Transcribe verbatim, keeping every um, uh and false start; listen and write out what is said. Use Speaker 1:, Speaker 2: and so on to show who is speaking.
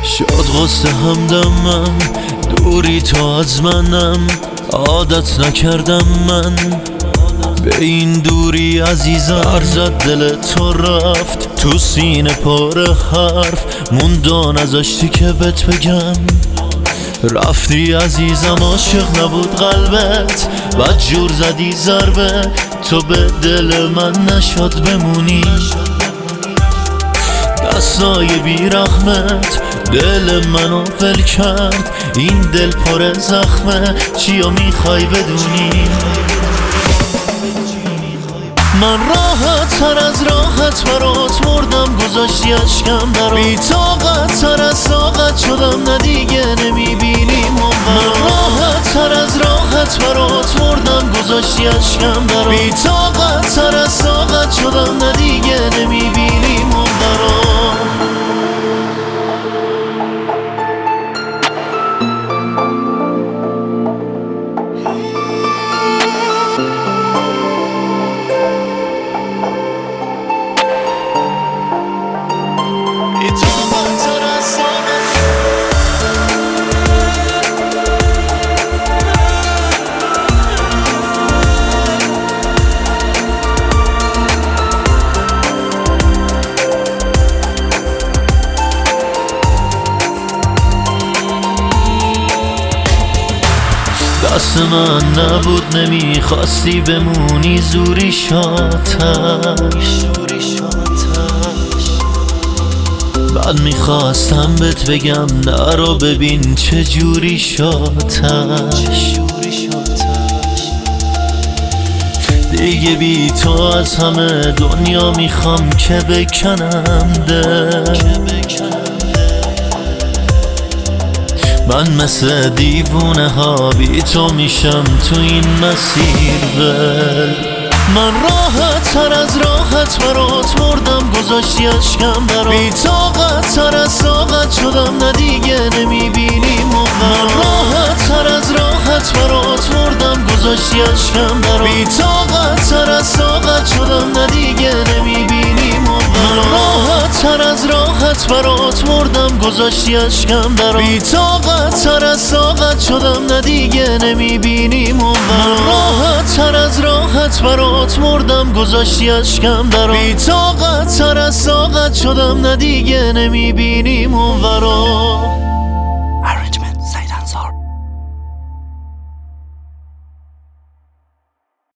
Speaker 1: شاد غصه همدم من، دوری تو از منم، عادت نکردم من به این دوری عزیزم. ارزد دل تو رفت تو سینه پر حرف، موندان ازشتی که بهت بگم. رفتی عزیزم عاشق نبود قلبت، بد جور زدی ضربه تو به دل من نشد بمونی. دستای بی رحمت دل منو ول کرد، این دل پر زخمه چیا میخوای بدونی؟ من راحت تر از راحت برات مردم، گذاشتی اشکم درام، بی طاقت تر از طاقت شدم نه دیگه نمیبینی من. راحت تر از راحت برات مردم، گذاشتی اشکم درام، بی طاقت تر از طاقت شدم نه دیگه نمیبینی من. دست من نبود نمیخواستی بمونی، زوری شاتش. بعد میخواستم بهت بگم نرو ببین چه جوری شاتش. دیگه بی تو از همه دنیا میخوام که بکنم دل. من مثل دیوونه ها بی تو میشم تو این مسیر ول. من راحت تر از راحت برات مردم، گذاشتی اشکم درام، بی طاقت تر از طاقت شدم نه دیگه نمیبینی من. راحت تر از راحت برات مردم، گذاشتی اشکم درام، بی طاقت تر از طاقت شدم نه دیگه نمیبینی من. راحت تر از راحت برات مردم، گذاشتی اشکم درام، بی طاقت تر از طاقت شدم نه دیگه نمیبینی من. راحت تر از راحت برات مردم، گذاشتی اشکم درام، بی طاقت تر از طاقت شدم نه دیگه نمیبینی منورا.